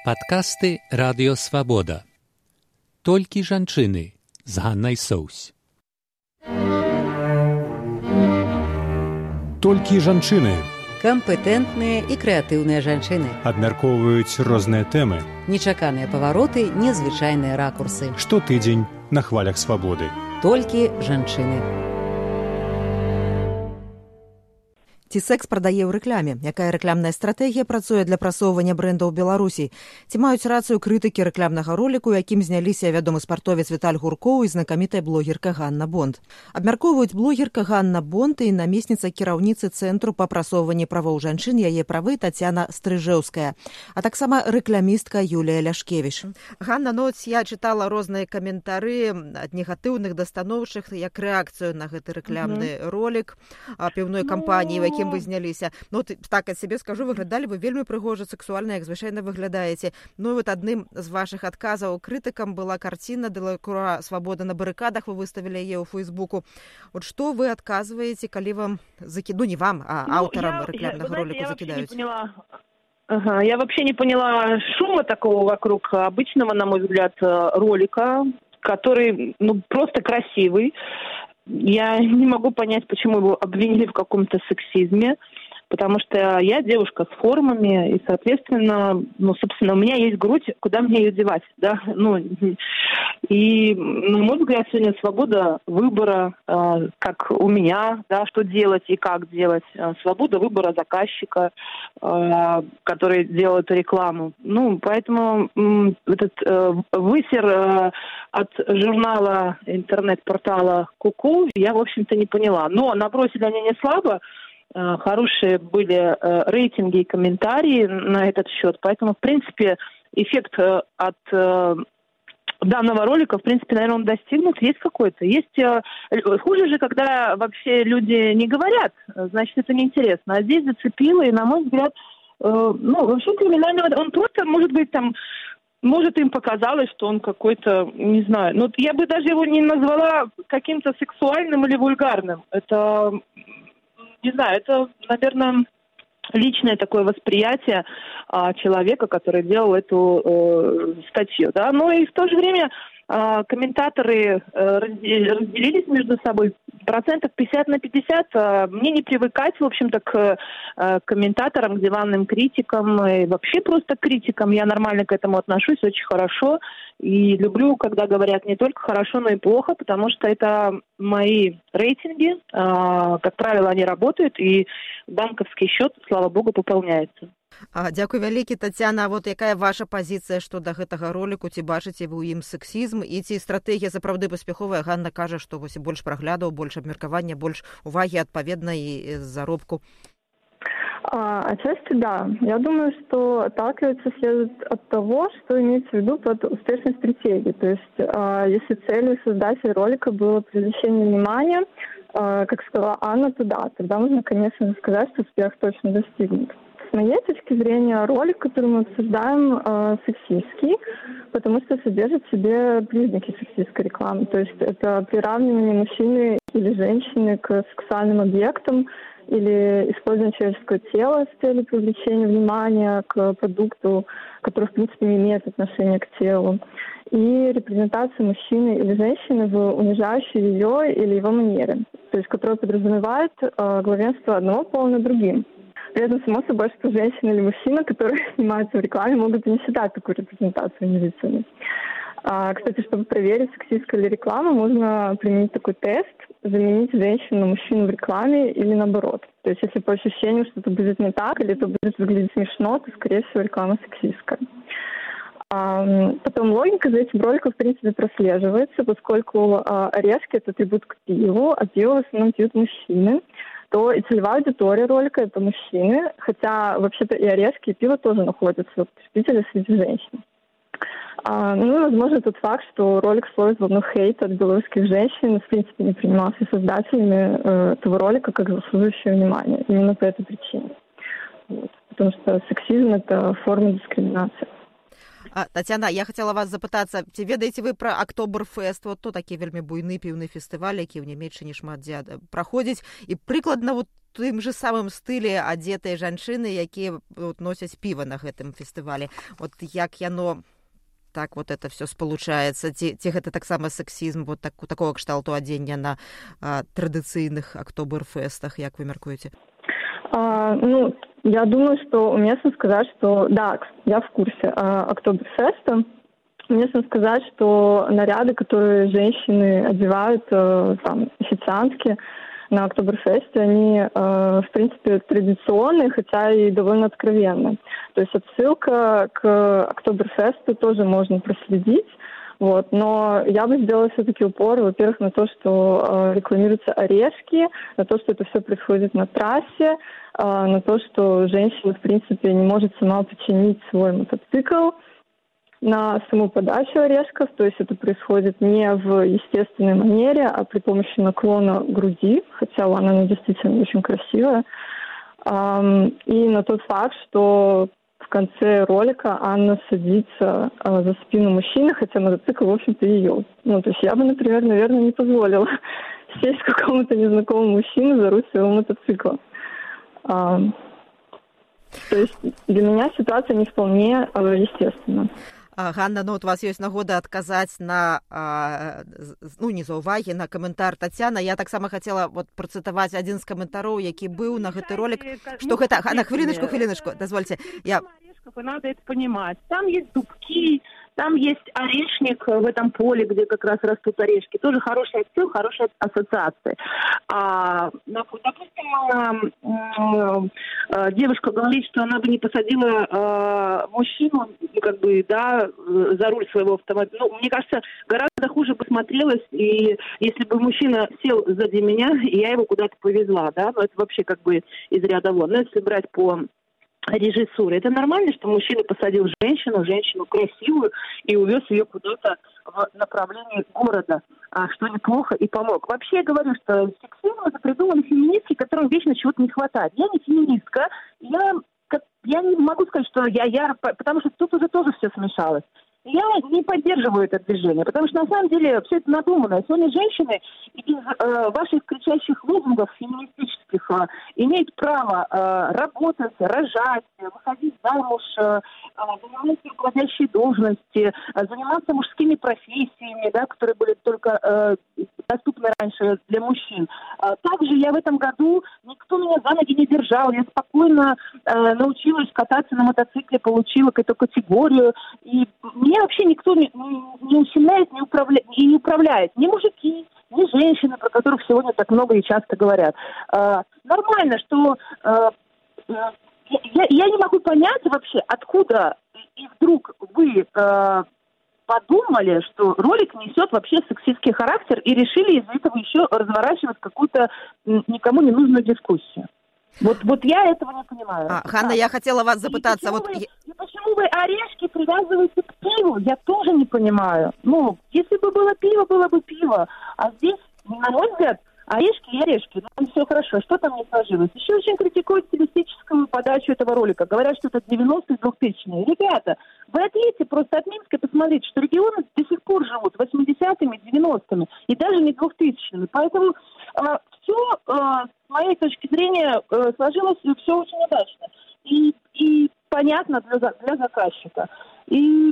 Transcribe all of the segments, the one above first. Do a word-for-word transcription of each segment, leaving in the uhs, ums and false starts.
Падкасты Радыё Свабода. Толькі жанчыны з Ганнай Соўсь. Толькі жанчыны. Кампетэнтныя і крэатыўныя жанчыны. Абмяркоўваюць розныя тэмы. Нечаканыя павароты, незвычайныя ракурсы. Штотыдзень на хвалях свабоды. Толькі жанчыны. Ці секс прадае ў рэкляме? Якая рэкламная стратэгія працуе для прасоўвання брэндаў Беларусі? Ці маюць рацыю крытыкі рэкламнага роліку, якім зняліся вядомы спартовец Віталь Гуркоў і знакамітая блогерка Ганна Бонд? Абмяркоўваюць блогерка Ганна Бонд і намесніца кіраўніцы Цэнтру па прасоўванні правоў жанчын, яе правы Тацяна Стрыжэўская, а таксама рэкламістка Юлія Ляшкевіч. Ганна, ну, я чытала розныя каментары ад негатыўных да станоўчых, як рэакцыю на гэты рэкламны mm-hmm. ролік піўной кампаніі, mm-hmm. вы зняліся. Ну, так ад сябе скажу, выглядалі вы вельмі прыгожа, сексуальна, як звычайна выглядаеце. Ну, і вот адным з вашых адказаў крытыкам была карціна Делакруа «Свабода на барыкадах», вы выставілі яе ў Фейсбуку. Вот што вы адказваеце, калі вам закидают, ну, не вам, а ну, аўтарам рэкламнага роліку закидают? Ага, я вообще не поняла шума такого вокруг обычного, на мой взгляд, ролика, который, ну, просто красивый. Я не могу понять, почему его обвинили в каком-то сексизме, потому что я девушка с формами, и, соответственно, ну, собственно, у меня есть грудь, куда мне ее девать, да, ну, и, на мой взгляд, сегодня свобода выбора, э, как у меня, да, что делать и как делать, свобода выбора заказчика, э, который делает рекламу, ну, поэтому э, этот э, высер э, от журнала интернет-портала Ку-Ку я, в общем-то, не поняла, но набросили они не слабо. Хорошие были э, рейтинги и комментарии на этот счет, поэтому, в принципе, эффект э, от э, данного ролика, в принципе, наверное, он достигнут, есть какой-то. Есть э, хуже же, когда вообще люди не говорят, значит, это неинтересно, а здесь зацепило, и, на мой взгляд, э, ну, вообще криминального, он просто, может быть, там, может, им показалось, что он какой-то, не знаю, ну, я бы даже его не назвала каким-то сексуальным или вульгарным, это... Не знаю, это, наверное, личное такое восприятие а, человека, который делал эту э, статью, да. Но и в то же время а, комментаторы э, разделились между собой процентов пятьдесят на пятьдесят. А, мне не привыкать, в общем-то, к а, комментаторам, к диванным критикам и вообще просто к критикам. Я нормально к этому отношусь, очень хорошо. И люблю, когда говорят не только хорошо, но и плохо, потому что это мои рейтинги. Как правило, они работают, и банковский счет, слава богу, пополняется. А, дзякуй вялікі, Тацяна. Вот якая ваша пазіцыя што да гэтага роліку? Ці бачыце вы ў ім сексізм? І ці стратэгія сапраўды паспяховая? Ганна кажа, што вось больш праглядаў, больш абмеркавання, больш увагі адпаведна і заробку. А, отчасти да. Я думаю, что отталкиваться следует от того, что имеется в виду под успешной стратегией. То есть, а, если целью создателя ролика было привлечение внимания, а, как сказала Анна, то да, тогда можно, конечно, сказать, что успех точно достигнут. С моей точки зрения, ролик, который мы обсуждаем, а, сексистский, потому что содержит в себе признаки сексистской рекламы. То есть это приравнивание мужчины или женщины к сексуальным объектам, или использование человеческого тела с целью привлечения внимания к продукту, который, в принципе, не имеет отношения к телу, и репрезентация мужчины или женщины в унижающей ее или его манере, то есть которая подразумевает э, главенство одного пола над другим. При этом, само собой, что женщина или мужчина, которые снимаются в рекламе, могут и не считать такую репрезентацию унизительной. А, кстати, чтобы проверить, сексистская ли реклама, можно применить такой тест, заменить женщину на мужчину в рекламе или наоборот. То есть, если по ощущению что-то будет не так, или это будет выглядеть смешно, то, скорее всего, реклама сексистская. А, потом логика за этим роликом, в принципе, прослеживается, поскольку а, орешки – это атрибут к пиву, а пиво в основном пьют мужчины, то и целевая аудитория ролика – это мужчины, хотя, вообще-то, и орешки, и пиво тоже находятся в потребителях среди женщин. А, ну и, возможно, тот факт, что ролик словит волну хейта от белорусских женщин, в принципе, не принимался создателями э, этого ролика как заслуживающее внимание. Именно по этой причине. Вот. Потому что сексизм – это форма дискриминации. А, Тацяна, я хотела вас запытацца, ці ведаеце вы пра Актоберфест? Вот то такі вельмі буйны піўны фестываль, які ў Нямецчыне шмат дзе праходзіць. І прыкладна вот тым же самым стылі адзетыя жанчыны, якія вот, носяць піва на гэтым фестывалі. Вот як яно так вот это все спалучаецца, ці, ці гэта таксама сексізм вот так, такого кшталту адзення на а, традыцыйных актоберфестах, як вы мяркуеце? А, ну, я думаю, что уместно сказать, что да, я в курсе а, октоберфеста. Уместно сказать, что наряды, которые женщины одевают, а, там, официантки на октоберфесте, они, а, в принципе, традиционные, хотя и довольно откровенные. То есть отсылка к октоберфесту тоже можно проследить. Вот, но я бы сделала все-таки упор, во-первых, на то, что э, рекламируются орешки, на то, что это все происходит на трассе, э, на то, что женщина, в принципе, не может сама починить свой мотоцикл, на саму подачу орешков, то есть это происходит не в естественной манере, а при помощи наклона груди, хотя она действительно очень красивая, э, и на тот факт, что в конце ролика Анна садится э, за спину мужчины, хотя мотоцикл, в общем-то, ее. Ну, то есть я бы, например, наверное, не позволила сесть какому-то незнакомому мужчине за руль своего мотоцикла. А, то есть для меня ситуация не вполне э, естественна. Ганна, ну, от у вас ёсць нагода адказаць на, ну, не заўвагі, на каментар Тацяна. Я таксама хацела вот працытаваць адзін з каментароў, які быў на гэты ролик, што гэта... Ганна, хвіліначку, хвіліначку, дазвольце. Я... И надо это понимать. Там есть дубки, там есть орешник в этом поле, где как раз растут орешки. Тоже хороший отсыл, хорошая ассоциация. А, допустим, девушка говорит, что она бы не посадила мужчину, как бы, да, за руль своего автомобиля. Ну, мне кажется, гораздо хуже бы смотрелось, и если бы мужчина сел сзади меня, и я его куда-то повезла, да, но это вообще как бы из ряда вон. Но если брать по режиссуры. Это нормально, что мужчина посадил женщину, женщину красивую, и увез ее куда-то в направлении города, что неплохо, и помог. Вообще я говорю, что сексизм это придумали феминистки, которым вечно чего-то не хватает. Я не феминистка, я, я не могу сказать, что я, я, потому что тут уже тоже все смешалось. Я не поддерживаю это движение, потому что на самом деле все это надумано. Сегодня женщины из э, ваших кричащих лозунгов феминистических э, имеют право э, работать, рожать, выходить замуж, э, занимать руководящие должности, э, заниматься мужскими профессиями, да, которые были только э, доступны раньше для мужчин. Э, также я в этом году, никто меня за ноги не держал, я спокойно э, научилась кататься на мотоцикле, получила эту категорию, и мне вообще никто не, не усиляет, не управляет, и не управляет. Ни мужики, ни женщины, про которых сегодня так много и часто говорят. Э, нормально, что э, я, я не могу понять вообще, откуда и вдруг вы э, подумали, что ролик несет вообще сексистский характер и решили из-за этого еще разворачивать какую-то никому не нужную дискуссию. Вот, вот я этого не понимаю. А, Ханна, я хотела вас запытаться. И почему, вот... вы, и почему вы орешки привязываете к пиву? Я тоже не понимаю. Ну, если бы было пиво, было бы пиво. А здесь, на мой взгляд, орешки и орешки. Ну, все хорошо. Что там не сложилось? Еще очень критикуют стилистическую подачу этого ролика. Говорят, что это девяностые, двухтысячные. Ребята, вы отъедете просто от Минска и посмотрите, что регионы до сих пор живут восьмидесятыми, девяностыми и даже не двухтысячными. Поэтому э, все, э, с моей точки зрения, э, сложилось все очень удачно. И, и понятно для, для заказчика. И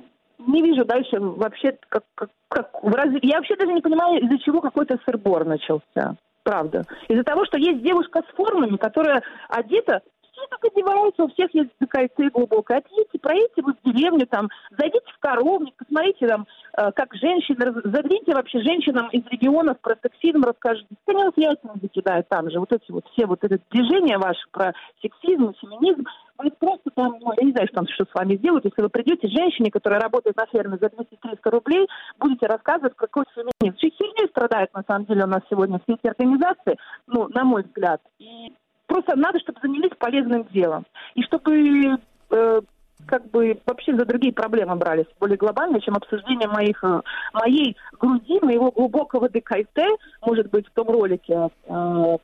не вижу дальше вообще, как, как, как разве... я вообще даже не понимаю, из-за чего какой-то сырбор начался. Правда. Из-за того, что есть девушка с формами, которая одета, все так одеваются, у всех есть кольце глубокое. Отъедьте, проедьте вы в деревню, там, зайдите в коровник, посмотрите там, э, как женщины, загляните вообще женщинам из регионов про сексизм, расскажите. Они вот яйца закидают там же, вот эти вот все вот это движение ваше про сексизм, феминизм. Вы просто там, ну, я не знаю, что там что с вами сделают, если вы придете женщине, которая работает на ферме за двести-триста рублей, будете рассказывать, какой феминизм. Чуть сильнее страдают, на самом деле, у нас сегодня все эти организации, ну, на мой взгляд. И просто надо, чтобы занялись полезным делом. И чтобы э, как бы вообще за другие проблемы брались, более глобальные, чем обсуждение моих, моей груди, моего глубокого декольте, может быть, в том ролике, э,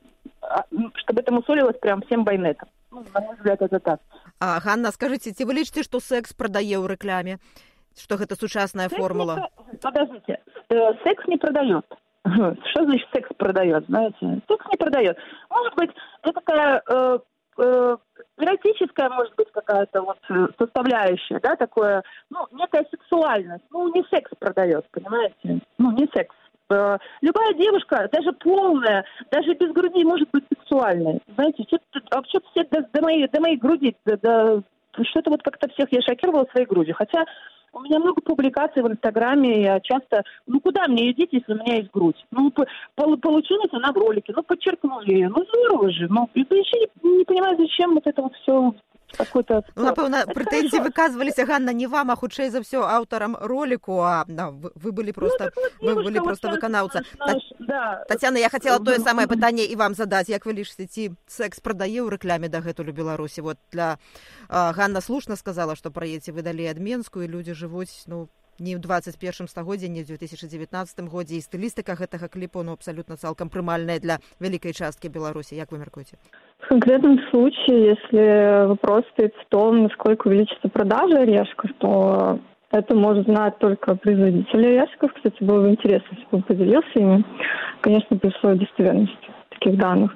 чтобы это мусолилось прям всем байнетом. Ну, на мой взгляд, это так. А, Ганна, скажите, ці вы лічыце, што секс прадае ў рэкламе? Што гэта сучасная секс формула? Не... Подождите, э, секс не продает. Что значит секс продает, знаете? Секс не продает. Может быть, это такая э, э, эротическая, может быть, какая-то вот составляющая, да, такое, ну, некая сексуальность. Ну, не секс продает, понимаете? Ну, не секс. Э, любая девушка, даже полная, даже без груди, может быть сексуальной. Знаете, что-то, а что-то все до, до, моей, до моей груди, до, до, что-то вот как-то всех я шокировала своей грудью. Хотя у меня много публикаций в Инстаграме, я часто... Ну, куда мне идти, если у меня есть грудь? Ну, по- получилась она в ролике, ну, подчеркнули ее. Ну, здорово же. Ну, и еще не, не понимаю, зачем вот это вот все... Какой-то... Ну, напэўна, прэтэнзіі выказваліся, Ганна, не вам, а хутчэй за ўсё аўтарам роліку, а да, вы, вы былі просто, ну, вы былі просто вот выканаўца. Наш, да. Татьяна, я хотела тое самае пытанне і вам задаць. Як вы лічыце, ці секс прадае ў рэкляме дагэтуль у Беларусі? Вот для а, Ганна слушна сказала, што праедце выдалі адменскую, і людзі жывуць, ну, не ў двадцать первом стагоддзі, не ў две тысячи девятнадцатом годзе, і стылістыка гэтага кліпу, ну, абсолютно цалкам прымальная для вялікай часткі Беларусі. Як вы мяркуеце? В конкретном случае, если вопрос стоит в том, насколько увеличится продажа орешков, то это может знать только производитель орешков. Кстати, было бы интересно, если бы он поделился ими. Конечно, при условии достоверности таких данных.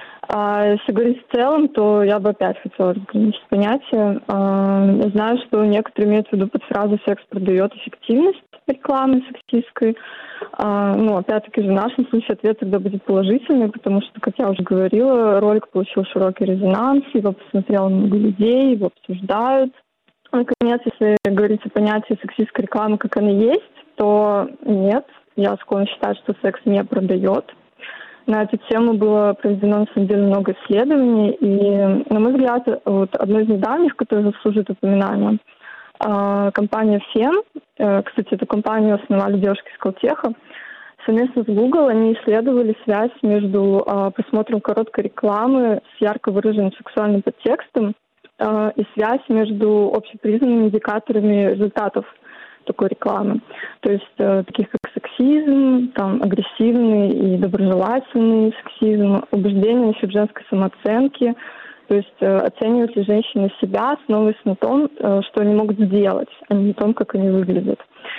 А если говорить в целом, то я бы опять хотела разграничить понятие. Я знаю, что некоторые имеют в виду под фразу «секс продает эффективность» рекламы сексистской. Ну, опять-таки же, в нашем случае ответ тогда будет положительный, потому что, как я уже говорила, ролик получил широкий резонанс, его посмотрело много людей, его обсуждают. Наконец, если говорить о понятии сексистской рекламы, как она есть, то нет, я склонна считать, что секс не продает. На эту тему было проведено, на самом деле, много исследований, и, на мой взгляд, вот одно из недавних, которое заслуживает упоминания, компания фем, кстати, эту компанию основали девушки из Сколтеха, совместно с Google они исследовали связь между просмотром короткой рекламы с ярко выраженным сексуальным подтекстом и связь между общепризнанными индикаторами результатов такой рекламы. То есть э, таких как сексизм, там, агрессивный и доброжелательный сексизм, убеждение насчет женской самооценки. То есть э, оценивают ли женщины себя, основываясь на том, э, что они могут сделать, а не на том, как они выглядят.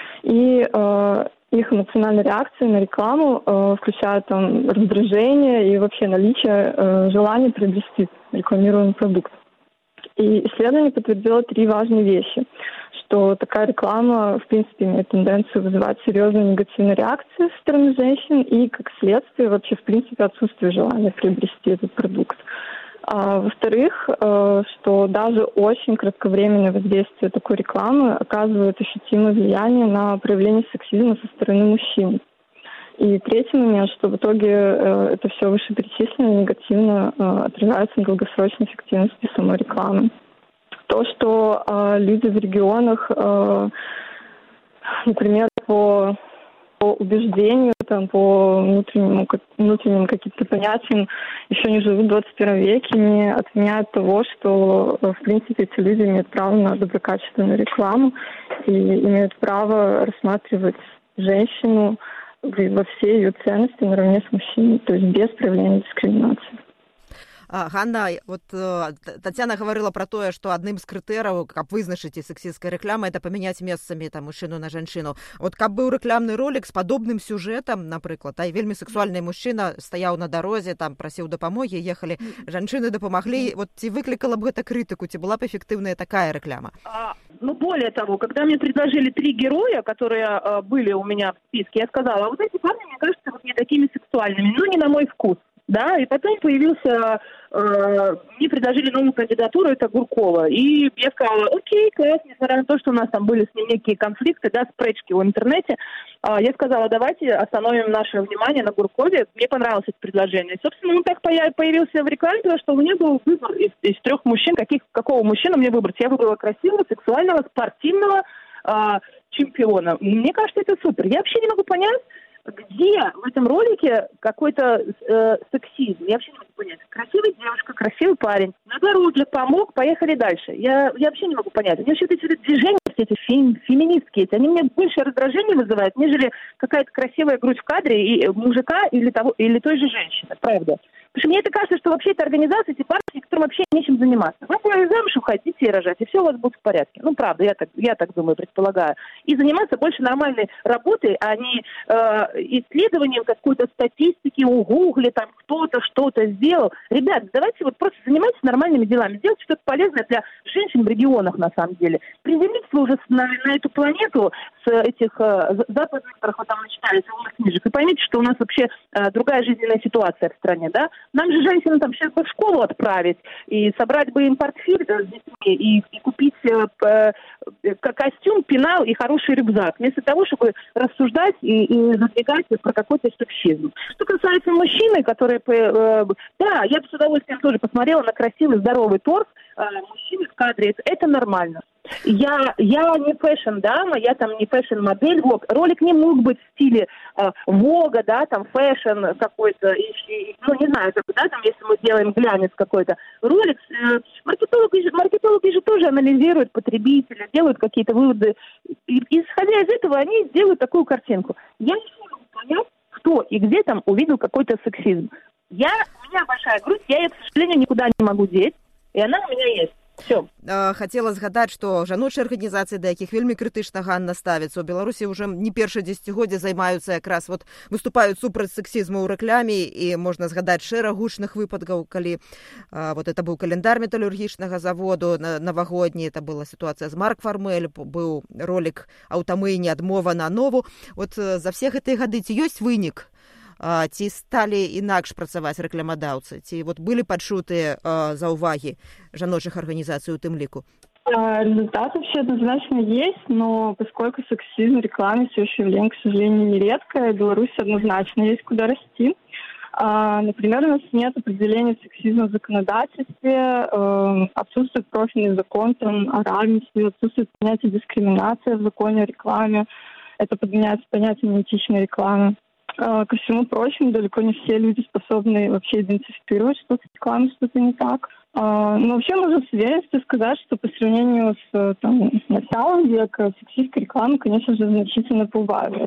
И э, их эмоциональные реакции на рекламу э, включают там, раздражение и вообще наличие э, желания приобрести рекламируемый продукт. И исследование подтвердило три важные вещи, что такая реклама, в принципе, имеет тенденцию вызывать серьезные негативные реакции со стороны женщин и, как следствие, вообще, в принципе, отсутствие желания приобрести этот продукт. А, во-вторых, что даже очень кратковременное воздействие такой рекламы оказывает ощутимое влияние на проявление сексизма со стороны мужчин. И третий момент, что в итоге э, это все вышеперечисленное негативно э, отражается на долгосрочной эффективности самой рекламы. То, что э, люди в регионах, э, например, по, по убеждению, там, по внутреннему, внутренним каким-то понятиям еще не живут в двадцать первом веке, не отменяют того, что, в принципе, эти люди имеют право на доброкачественную рекламу и имеют право рассматривать женщину во всей ее ценности наравне с мужчиной, то есть без проявления дискриминации. А, Ганна, вот Татьяна говорила про тое, што адным з крытэраў, каб вызначыць сексісцкая рэклама, это памяняць месцамі там мужчыну на жанчыну. Вот каб быў рэклямны ролік з падобным сюжэтам, напрыклад, а вельмі сексуальны мужчына стаяў на дарозе, там прасіў дапамогі, ехалі жанчыны дапамаглі, вот ці выклікала б гэта крытыку, ці была б эффективная такая рэклама? А, ну, более того, когда мне предложили три героя, которые э, были у меня в списке, я сказала, а вот эти парни, мне кажется, вот не такими сексуальными, ну, не на мой вкус. Да, и потом появился, э, мне предложили новую кандидатуру, это Гуркова. И я сказала, окей, класс, несмотря на то, что у нас там были с ним некие конфликты, да, спречки в интернете, э, я сказала, давайте остановим наше внимание на Гуркове. Мне понравилось это предложение. И, собственно, он так появился в рекламе, потому что у меня был выбор из, из трех мужчин, каких, какого мужчину мне выбрать. Я выбрала красивого, сексуального, спортивного э, чемпиона. Мне кажется, это супер. Я вообще не могу понять, где в этом ролике какой-то э, сексизм? Я вообще не могу понять. Красивая девушка, красивый парень. На дороге помог, поехали дальше. Я, я вообще не могу понять. Мне вообще эти движения, все эти фем, феминистские, они мне больше раздражения вызывают, нежели какая-то красивая грудь в кадре и мужика или, того, или той же женщины. Правда. Потому что мне это кажется, что вообще это организации, эти партии, которым вообще нечем заниматься. Вы замуж уходите и рожать, и все у вас будет в порядке. Ну, правда, я так, я так думаю, предполагаю. И заниматься больше нормальной работой, а не э, исследованием какой-то статистики у Гугле, там кто-то что-то сделал. Ребят, давайте вот просто занимайтесь нормальными делами, сделайте что-то полезное для женщин в регионах, на самом деле. Приземлитесь вы уже на, на эту планету с этих э, западных, которых вы там начитали, с книжек, и поймите, что у нас вообще э, другая жизненная ситуация в стране, да? Нам же женщинам там сейчас бы в школу отправить, и собрать бы им портфель да, с детьми, и, и купить э, э, костюм, пенал и хороший рюкзак, вместо того, чтобы рассуждать и, и задвигать про какой-то сексизм. Что касается мужчины, которые... Э, да, я бы с удовольствием тоже посмотрела на красивый, здоровый торс э, мужчины в кадре. Это, это нормально. Я, я не фэшн-дама, я там не фэшн-модель. Вот. Ролик не мог быть в стиле э, Вога, да, там фэшн какой-то, и, и, ну, не знаю, как, да, там, если мы делаем глянец какой-то. Ролик, э, маркетологи, маркетологи же тоже анализируют потребителя, делают какие-то выводы. И, исходя из этого, они делают такую картинку. Я не могу понять, кто и где там увидел какой-то сексизм. Я, у меня большая грудь, я ее, к сожалению, никуда не могу деть, и она у меня есть. Все. Хацела згадаць, што жаночыя арганізацыі, да якіх вельмі крытычна Ганна ставіцца, у Беларусі ўжо не першае дзесяцігоддзе займаюцца якраз вот выступаюць супраць сексізму ў рэкляме, і можна згадаць шэраг гучных выпадкаў, калі а, вот это быў календар металургічнага заводу на, навагодні, это была сітуацыя з Марк Фармель, быў ролик «Аўтамыйні адмова на нову». Вот за все гэтыя гады ці ёсць вынік? А, ці сталі інакш працаваць рэкламадаўцы? Ці вот былі падчутыя заўвагі жаночых организаций у тым лику? Результаты все однозначно есть, но поскольку сексизм в рекламе все еще явление, к сожалению, нередкое, в Беларуси однозначно есть куда расти. Например, у нас нет определения сексизма в законодательстве, отсутствует профильный закон там, о равенстве, отсутствует понятие дискриминации в законе о рекламе, это подменяется понятием неэтичной рекламы. Ко всему прочему, далеко не все люди способны вообще идентифицировать, что с рекламой что-то не так. Но вообще можно с уверенностью сказать, что по сравнению с там, началом века сексистская реклама, конечно же, значительно поубавилась.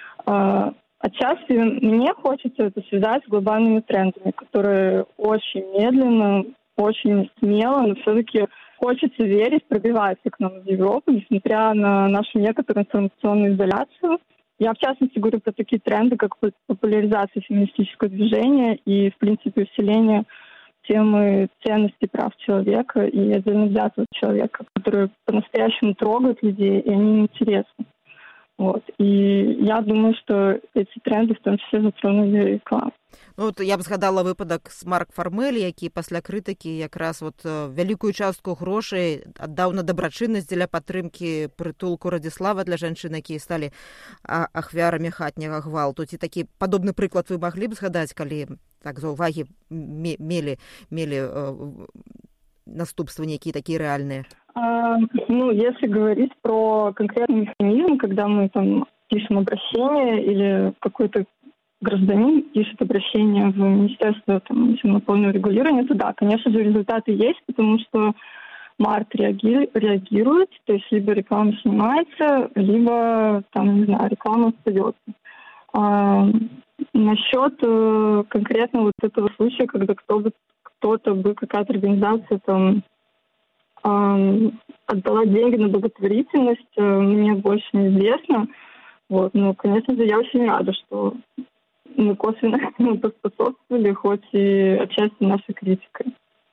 Отчасти мне хочется это связать с глобальными трендами, которые очень медленно, очень смело, но все-таки хочется верить, пробиваются к нам из Европы, несмотря на нашу некоторую информационную изоляцию. Я, в частности, говорю про такие тренды, как популяризация феминистического движения и, в принципе, усиление темы ценностей прав человека и отдельно взятого человека, которые по-настоящему трогают людей, и они им интересны. Вот. И я думаю, что эти тренды в том числе затронули рекламу. Ну, от я б згадала выпадак з Марк Фармель, які пасля крытыкі якраз вот вялікую частку грошай аддаў на дабрачыннасць дзеля падтрымкі прытулку Радзіслава для жанчын, якія сталі ахвярамі хатняга гвалту. Ці такі падобны прыклад вы маглі б згадаць, калі так заўвагі мелі, мелі э, наступствы некие такие реальные? А, ну, если говорить про конкретный механизм, когда мы там пишем обращение или какой-то гражданин пишет обращение в Министерство там, антимонопольного регулирования, то да, конечно же, результаты есть, потому что Март реаги- реагирует, то есть либо реклама снимается, либо, там, не знаю, реклама остается. А, насчет э, конкретно вот этого случая, когда кто бы, кто-то бы, какая-то организация там э, отдала деньги на благотворительность, э, мне больше неизвестно. Вот, но, конечно же, я очень рада, что мы косвенно поспособствовали, хоть и отчасти нашей критикой.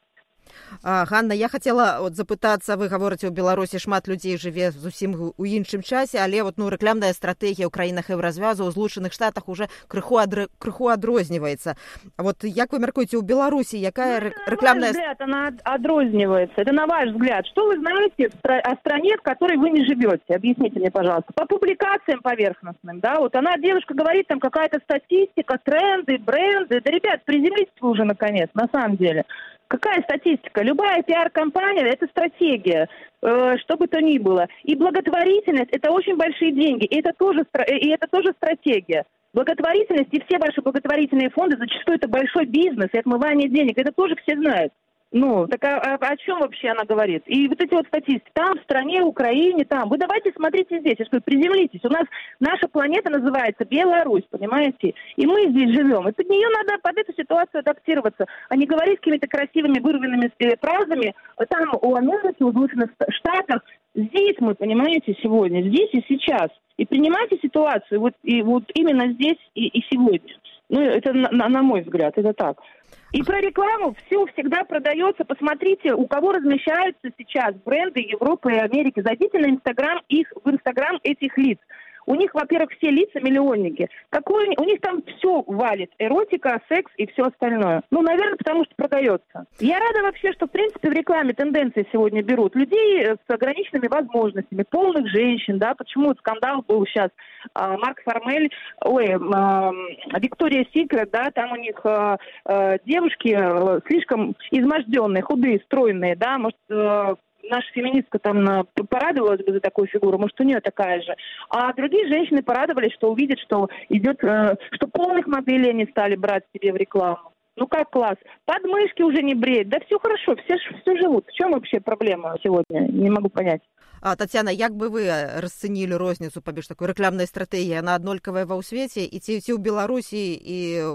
А, Ганна, я хацела от запытацца, вы гаворыце, у Беларусі шмат людзей жыве зусім у іншым часе, але вот, ну, рэкламная стратэгія ў краінах Еўразвязу, у Злучаных Штатах уже крыху, адр... крыху адрозніваецца. Вот як вы мяркуеце, у Беларусі якая ну, рэкламная... На ваш взгляд, она отрознивается. Это на ваш взгляд. Что вы знаете о стране, в которой вы не живете? Объясните мне, пожалуйста. По публикациям поверхностным, да, вот она, девушка, говорит, там какая-то статистика, тренды, бренды. Да, ребят, приземлитесь вы уже, наконец, на самом деле. Какая статистика? Любая пиар-компания – это стратегия, э, что бы то ни было. И благотворительность – это очень большие деньги, и это тоже, и это тоже стратегия. Благотворительность и все ваши благотворительные фонды, зачастую это большой бизнес и отмывание денег, это тоже все знают. Ну, так а, а, о чем вообще она говорит? И вот эти вот статистики, там, в стране, Украине, там. Вы давайте смотрите здесь, я говорю, приземлитесь. У нас наша планета называется Беларусь, понимаете? И мы здесь живем. И под нее надо, под эту ситуацию адаптироваться, а не говорить какими-то красивыми вырванными фразами. Там у Америки, у Соединенных Штатах. Здесь мы, понимаете, сегодня, здесь и сейчас. И принимайте ситуацию вот, и вот именно здесь и, и сегодня. Ну, это на, на мой взгляд, это так. И про рекламу все всегда продается. Посмотрите, у кого размещаются сейчас бренды Европы и Америки. Зайдите на Инстаграм их, в Инстаграм этих лиц. У них, во-первых, все лица миллионники. Какой, у них там все валит. Эротика, секс и все остальное. Ну, наверное, потому что продается. Я рада вообще, что, в принципе, в рекламе тенденции сегодня берут людей с ограниченными возможностями, полных женщин, да. Почему скандал был сейчас? А, Марк Формель, ой, а, Виктория Сикрет, да, там у них а, а, девушки а, слишком изможденные, худые, стройные, да, может... А, наша феминистка там порадовалась бы за такую фигуру, может, у нее такая же. А другие женщины порадовались, что увидят, что идет, э, что полных моделей они стали брать себе в рекламу. Ну как класс? Подмышки уже не бреют. Да все хорошо, все, все живут. В чем вообще проблема сегодня? Не могу понять. А, Тетяна, як би ви розцінили розницю паміж такою рекламною стратегією? Вона однолькова ва ў свеце, і ці, ці ў Беларусі, і...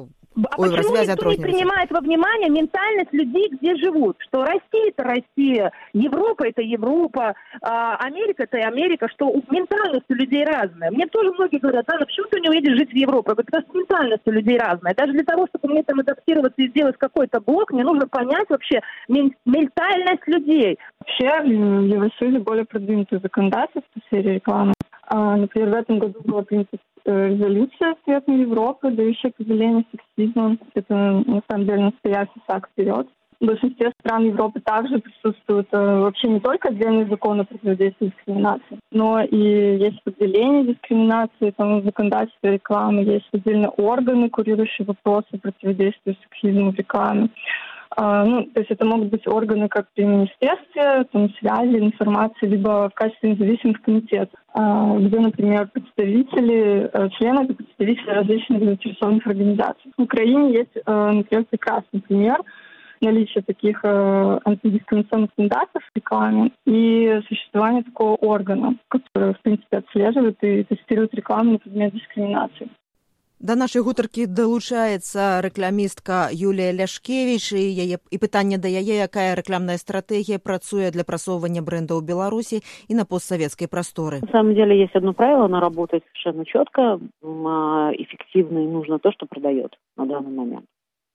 А Ой, почему никто не принимает во внимание ментальность людей, где живут? Что Россия – это Россия, Европа – это Европа, а Америка – это Америка, что ментальность у людей разная. Мне тоже многие говорят, да, почему ты не уедешь жить в Европу? Я говорю, потому что ментальность у людей разная. Даже для того, чтобы мне там адаптироваться и сделать какой-то блок, мне нужно понять вообще ментальность людей. Вообще в Евросоюзе более продвинутое законодательство в сфере рекламы. Например, в этом году была принята резолюция Светлой Европы, дающая определение сексизма. Это, на самом деле, настоящий шаг вперед. В большинстве стран Европы также присутствуют вообще не только отдельные законы о противодействии дискриминации, но и есть определение дискриминации, там, в законодательстве рекламы, есть отдельные органы, курирующие вопросы противодействия сексизму в рекламе. Uh, ну, то есть это могут быть органы как при министерстве, там, связи, информации, либо в качестве независимых комитетов, uh, где, например, представители, uh, члены и представители различных заинтересованных организаций. В Украине есть, uh, например, прекрасный пример наличия таких uh, антидискриминационных стандартов в рекламе и существования такого органа, который, в принципе, отслеживает и тестирует рекламу на предмет дискриминации. Да нашай гутаркі далучаецца рэкламістка Юлія Ляшкевіч, і яе і пытанне да яе, якая рэкламная стратэгія працуе для прасоўвання брендаў у Беларусі і на постсоветской просторы. На самом деле есть одно правило, оно работает совершенно четко, эффективно, и нужно то, что продает на данный момент.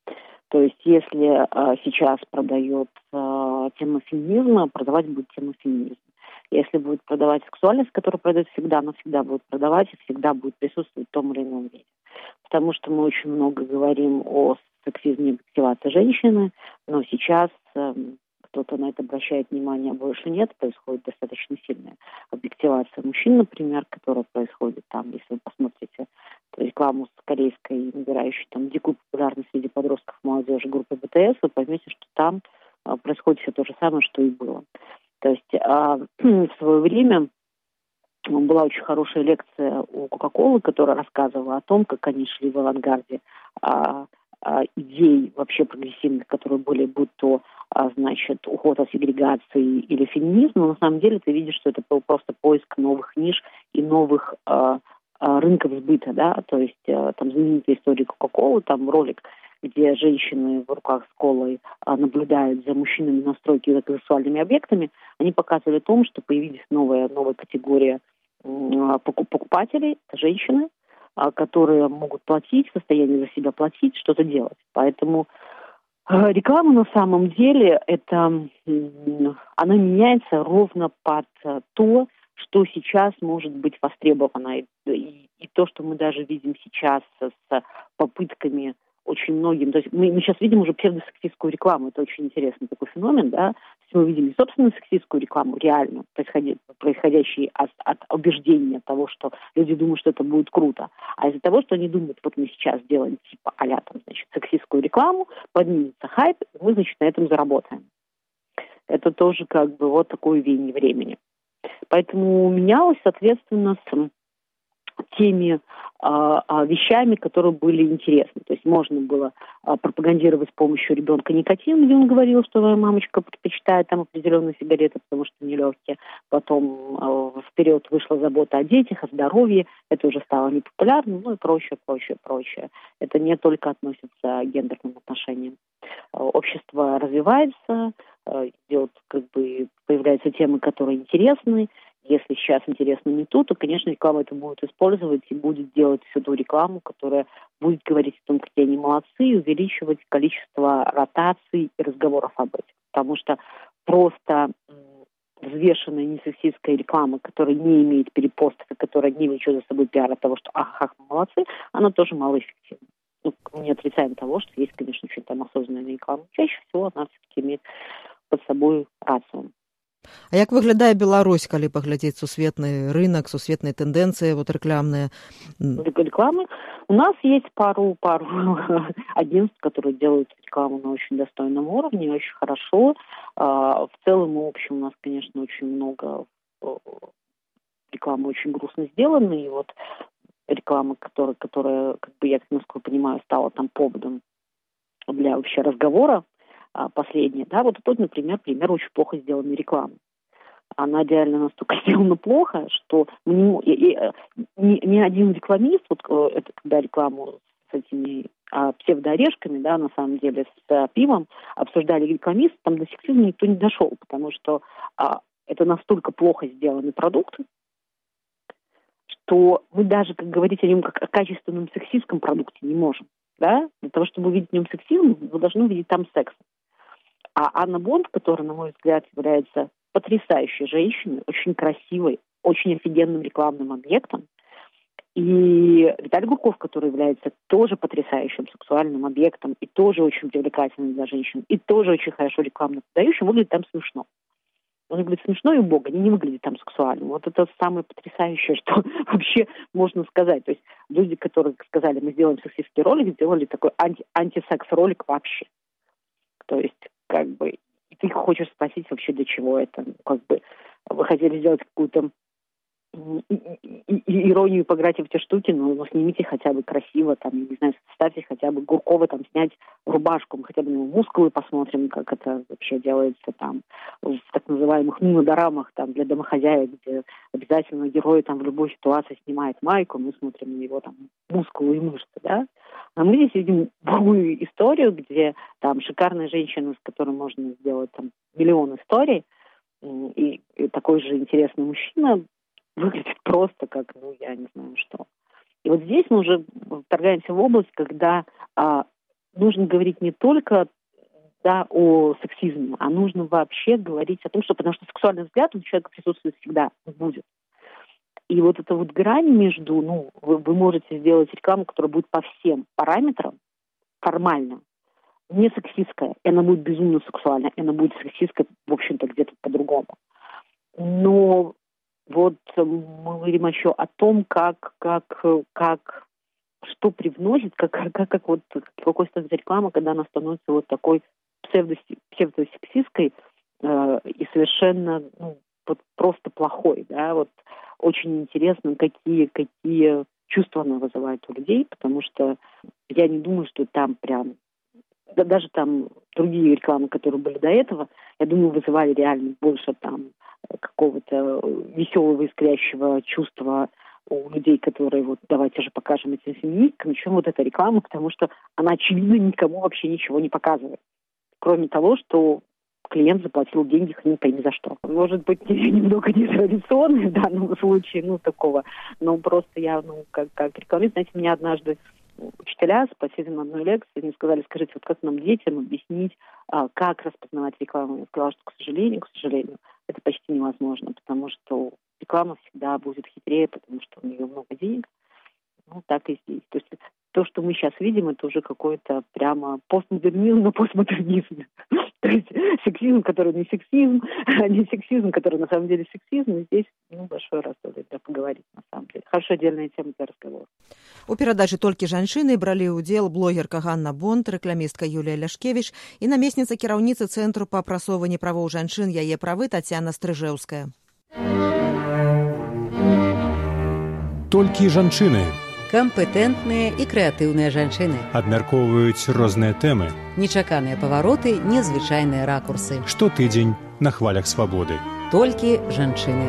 То есть если сейчас продает тему феминизма, продавать будет тему феминизма. Если будет продавать сексуальность, которая продает всегда, она всегда будет продавать и всегда будет присутствовать в том или ином виде. Потому что мы очень много говорим о сексизме и объективации женщины, но сейчас э, кто-то на это обращает внимание, больше нет, происходит достаточно сильная объективация мужчин, например, которая происходит там, если вы посмотрите рекламу с корейской, набирающей там дикую популярность среди подростков, молодежи группы бэ тэ эс, вы поймете, что там э, происходит все то же самое, что и было. То есть а, в свое время была очень хорошая лекция у Кока-Колы, которая рассказывала о том, как они шли в авангарде а, а, идей вообще прогрессивных, которые были, будь то, а, значит, уход от сегрегации или феминизм, но на самом деле ты видишь, что это был просто поиск новых ниш и новых а, а, рынков сбыта, да, то есть а, там знаменитая история Кока-Колы, там ролик, где женщины в руках с колой а, наблюдают за мужчинами на стройке как сексуальными объектами, они показывали о том, что появилась новая, новая категория а, покупателей, женщины, а, которые могут платить, в состоянии за себя платить, что-то делать. Поэтому а, реклама на самом деле, это, она меняется ровно под то, что сейчас может быть востребовано. И, и, и то, что мы даже видим сейчас с попытками очень многим, то есть мы, мы сейчас видим уже псевдосексистскую рекламу, это очень интересный такой феномен, да, то есть мы видим не собственно сексистскую рекламу, реально происходящую от, от убеждения того, что люди думают, что это будет круто, а из-за того, что они думают, вот мы сейчас сделаем типа а-ля там, значит, сексистскую рекламу, поднимется хайп, и мы, значит, на этом заработаем. Это тоже как бы вот такое веяние времени. Поэтому менялось, соответственно, с теми а, а, вещами, которые были интересны. То есть можно было а, пропагандировать с помощью ребенка никотин, где он говорил, что моя мамочка предпочитает там определенные сигареты, потому что они легкие. Потом а, вперед вышла забота о детях, о здоровье. Это уже стало непопулярным, ну и прочее, прочее, прочее. Это не только относится к гендерным отношениям. А, общество развивается, а, идет, как бы, появляются темы, которые интересны. Если сейчас интересно не то, то, конечно, реклама это будет использовать и будет делать всю ту рекламу, которая будет говорить о том, какие они молодцы, и увеличивать количество ротаций и разговоров об этом. Потому что просто взвешенная несексистская реклама, которая не имеет перепостов и которая не влечет за собой пиар от того, что ах, ах, мы молодцы, она тоже малоэффективна. Ну, не отрицаем того, что есть, конечно, очень там осознанная реклама. Чаще всего она все-таки имеет под собой рацию. А як выглядае Беларусь, калі паглядзець сусветны рынок, сусветныя тэндэнцыі вот рекламные? Рекламы. У нас есть пару, пару агентств, которые делают рекламу на очень достойном уровне, очень хорошо. В целом и общем у нас, конечно, очень много рекламы очень грустно сделаны. И вот реклама, которая, которая, как бы я, насколько понимаю, стала там поводом для вообще разговора, последняя, да, вот тут, например, пример очень плохо сделанной рекламы. Она реально настолько сделана плохо, что ну, и, и, ни, ни один рекламист, вот это когда рекламу с этими а, псевдоорешками, да, на самом деле, с а, пивом обсуждали рекламист, там до сексизма никто не дошел, потому что а, это настолько плохо сделанный продукт, что мы даже, как говорить о нем как о качественном сексистском продукте не можем. Да? Для того, чтобы увидеть в нем сексизм, вы должны увидеть там секс. А Анна Бонд, которая, на мой взгляд, является потрясающей женщиной, очень красивой, очень офигенным рекламным объектом, и Виталий Гурков, который является тоже потрясающим сексуальным объектом и тоже очень привлекательным для женщин, и тоже очень хорошо рекламно подающим, выглядит там смешно. Он выглядит смешно и убого, они не выглядят там сексуально. Вот это самое потрясающее, что вообще можно сказать. То есть люди, которые сказали, мы сделаем сексистский ролик, сделали такой анти- антисекс-ролик вообще. То есть, как бы, ты хочешь спросить вообще, для чего это. Как бы, вы хотели сделать какую-то иронию, поиграть в эти штуки, но ну, снимите хотя бы красиво, там, не знаю, ставьте хотя бы Гуркова там снять рубашку, мы хотя бы на его мускулы посмотрим, как это вообще делается там в так называемых нуно-дорамах там для домохозяек, где обязательно герой там в любой ситуации снимает майку, мы смотрим на его там мускулы и мышцы, да. А мы здесь видим другую историю, где там шикарная женщина, с которой можно сделать там миллион историй, и, и такой же интересный мужчина выглядит просто как, ну, я не знаю что. И вот здесь мы уже вторгаемся в область, когда а, нужно говорить не только да, о сексизме, а нужно вообще говорить о том, что, потому что сексуальный взгляд у человека присутствует всегда, будет. И вот эта вот грань между, ну, вы, вы можете сделать рекламу, которая будет по всем параметрам формально, не сексистская, и она будет безумно сексуальная, и она будет сексистская, в общем-то, где-то по-другому. Но вот мы говорим еще о том, как, как, как что привносит, как, как, как вот какой становится реклама, когда она становится вот такой псевдосексистской э, и совершенно ну, вот просто плохой, да, вот очень интересно, какие, какие чувства она вызывает у людей, потому что я не думаю, что там прям, да, даже там другие рекламы, которые были до этого, я думаю, вызывали реально больше там какого-то веселого, искрящего чувства у людей, которые вот давайте же покажем этим феминисткам, чем вот эта реклама, потому что она, очевидно, никому вообще ничего не показывает. Кроме того, что клиент заплатил деньги, хрен пойми за что. Может быть, немного нетрадиционный в данном случае, ну, такого, но просто я, ну, как, как рекламист, знаете, меня однажды учителя спросили на одной лекции, они сказали, скажите, вот как нам детям объяснить, как распознавать рекламу? Я сказала, что, к сожалению, к сожалению, это почти невозможно, потому что реклама всегда будет хитрее, потому что у нее много денег. Ну, так и здесь. То есть то, что мы сейчас видим, это уже какой-то прямо постмодернизм на постмодернизме. То есть сексизм, который не сексизм, а не сексизм, который на самом деле сексизм. И здесь ну, большое рассудие для поговорить, на самом деле. Хорошая отдельная тема для разговора. У перадачы «Толькі жанчыны» бралі ўдзел блогерка Ганна Бонд, рэкламістка Юлія Ляшкевіч і намесніца кіраўніцы Цэнтру па прасоўванні правоў жанчын «Яе правы» Тацяна Стрыжэўская. Толькі жанчыны Кампетэнтныя і крэатыўныя жанчыны. абмяркоўваюць розныя тэмы. Нечаканыя павароты, незвычайныя ракурсы. Штотыдзень на хвалях свабоды. Толькі жанчыны.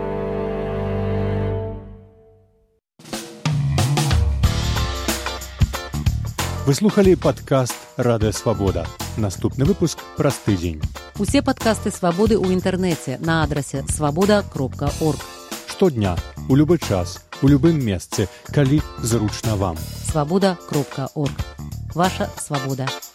Вы слухалі падкаст «Радыё Свабода». Наступны выпуск праз тыдзень. Усе падкасты свабоды ў інтэрнэце на адрасе свабода кропка орг. Штодня, у любы час, у любым месцы, калі зручна вам. свабода кропка орг. Ваша свабода.